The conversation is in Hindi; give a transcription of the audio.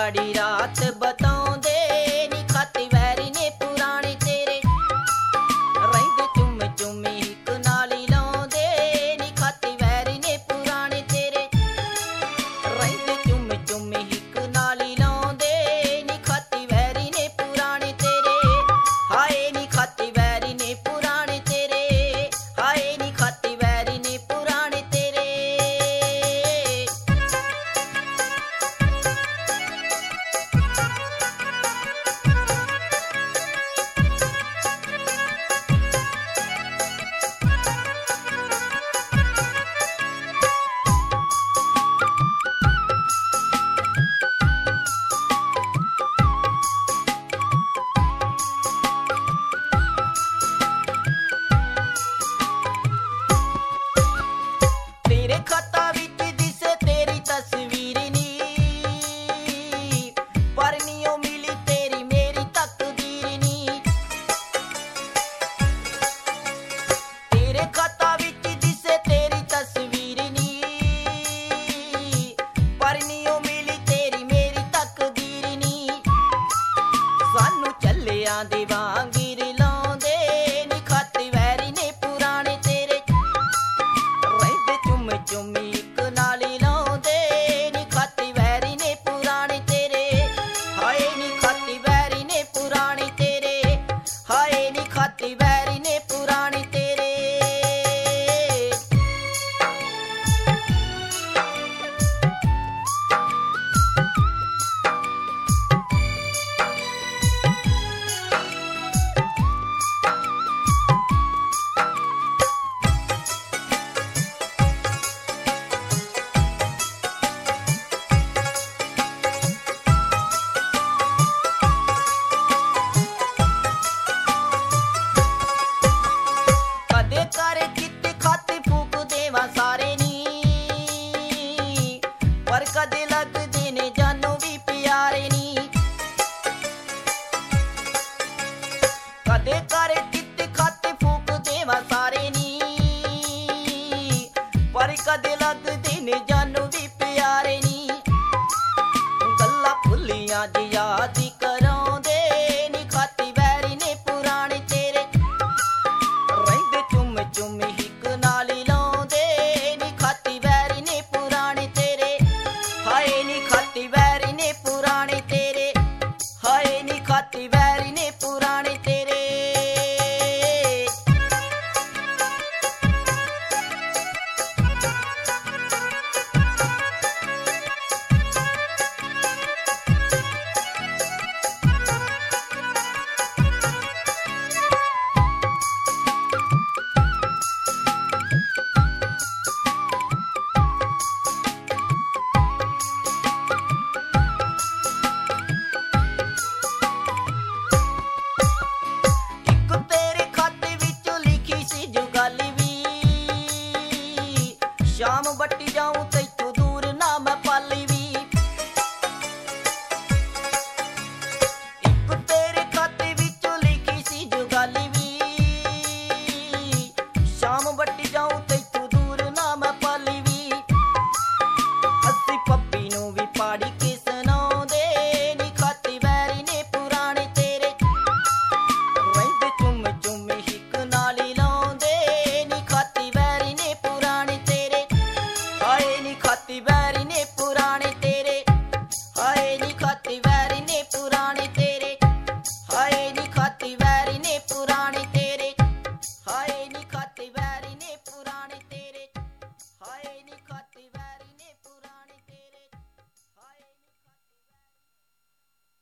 माड़ी रात बताउंदे नी खाती वैरी ने पुराने तेरे रहिंदे चुम चुम हिक नाली लाउंदे नी खाती वैरी ने पुराने तेरे रहिंदे चुम चुम हिक नाली लाउंदे नी खाती वैरी ने पुराने तेरे हाय नी खाती वैरी ने पुराने तेरे हाय नी खाती वैरी ने पुराने तेरे। तेरे खाता विच दिसे तेरी तस्वीर नी पर नियो मिली तेरी मेरी तकदीर नी तेरे खाता विच दिसे तेरी तस्वीर नी पर नियो मिली तेरी मेरी तकदीर नी सानू चलियां दे वांगिर लाउंदे नी खाती वैरी ने पुराने तेरे रहिंदे चुम चुम हिक नाली लाउंदे नी खाती वैरी ने पुराने तेरे हाय नी खाती वैरी ने पुराने तेरे हाय नी खाती वैरी ने पुराने तेरे। कदे करे चित खाती फूक देवा सारे नी पर कदे लगदे ने जानो भी प्यारे नी कदे करे चित खाती फूक देवा सारे नी पर कदे लगदे ने जानो भी प्यारे नी गल्ला भुलियां दी याद कराउंदे नी खाती वैरी ने पुराने तेरे रहिंदे चुम चुम हिक नाली लाउंदे नी खाती वैरी ने पुराने तेरे हाय नी खाती वैरी ने पुराने तेरे हाय नी खाती वैरी ने